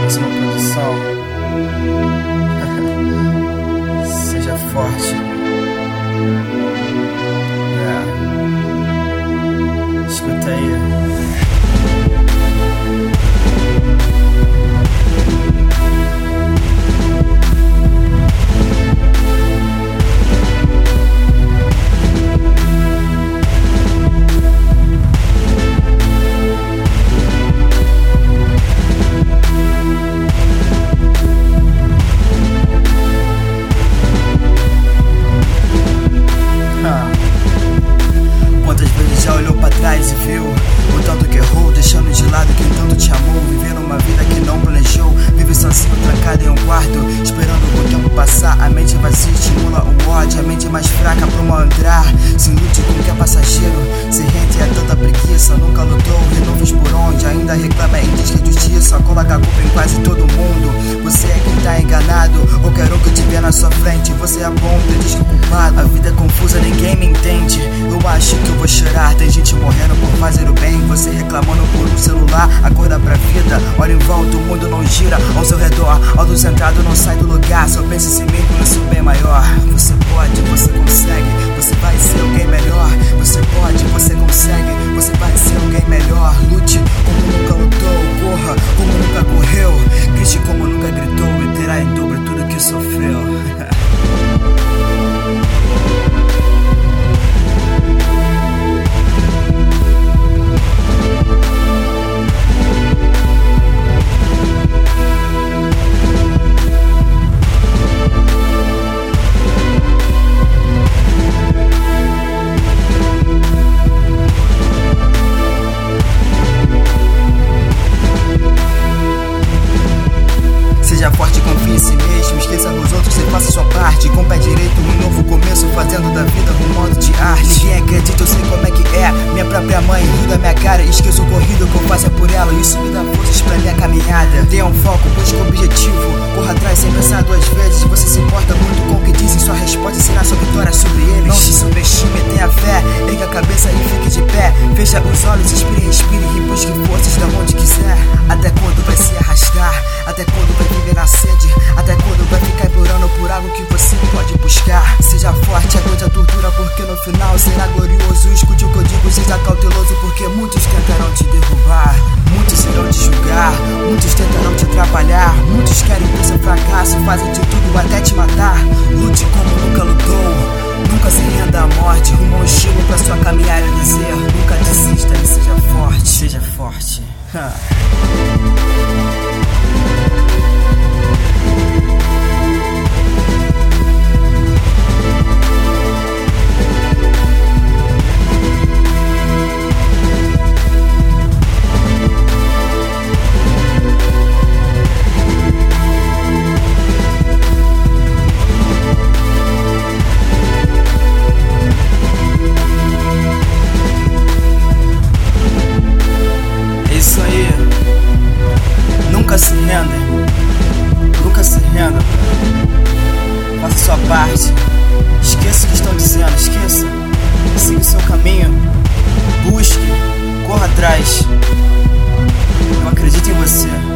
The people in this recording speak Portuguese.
Mais uma produção. Seja forte. Escuta aí. Quantas vezes já olhou pra trás e viu o tanto que errou, deixando de lado quem tanto te amou, vivendo uma vida que não planejou, vive sozinho trancado em um quarto, esperando o tempo passar. A mente vazia estimula o ódio, a mente mais fraca pro mal entrar. Se ilude com o que é passageiro, se rende a tanta preguiça, nunca lutou, renovos por onde, ainda reclama e diz que é justiça, coloca a culpa em quase todo mundo. Você é quem tá enganado, qualquer um que tiver na sua frente, você aponta e diz que é culpado. A vida é confusa, ninguém me entende, eu acho que eu vou chorar. Tem gente morrendo por fazer o bem, você reclamando por um celular. Acorda pra vida, olha em volta, o mundo não gira ao seu redor. Alto sentado não sai do lugar, só pensa em si mesmo no seu bem maior. Você pode, você consegue, você vai ser alguém melhor. Você pode, você consegue, você vai ser alguém melhor. Lute como nunca lutou, corra como nunca correu, grite como nunca gritou e terá em dobro tudo que sofreu. Seja forte, confie em si mesmo, esqueça dos outros e faça sua parte. Com o pé direito, um novo começo, fazendo da vida um modo de arte. Ninguém acredita, eu sei como é que é. Minha própria mãe ri da minha cara, esqueço o corrido que eu faço por ela. Isso me dá forças pra minha caminhada. Tenha um foco, busque um objetivo, corra atrás sem pensar duas vezes. Você se importa muito com o que dizem, sua resposta será sua vitória sobre eles. Não se subestime, tenha fé, erga a cabeça e fique de pé. Fecha os olhos, inspire, respire e busque forças da onde quiser. Até quando vai se arrastar? Até quando vai viver na sede? Até quando vai ficar implorando por algo que você pode buscar? Seja forte, aguente a tortura, porque no final será glorioso. Escute o que eu digo, seja cauteloso, porque muitos tentarão te derrubar, muitos irão te julgar, muitos tentarão te atrapalhar, muitos querem ver seu fracasso, fazem de tudo até te matar. Lute como nunca lutou, nunca se renda à morte, rumo ao estilo pra sua caminhada e dizer: nunca desista e seja forte. Seja forte. Isso aí, nunca se renda, nunca se renda. Faça sua parte, esqueça o que estão dizendo, esqueça. Siga o seu caminho, busque, corra atrás. Eu acredito em você.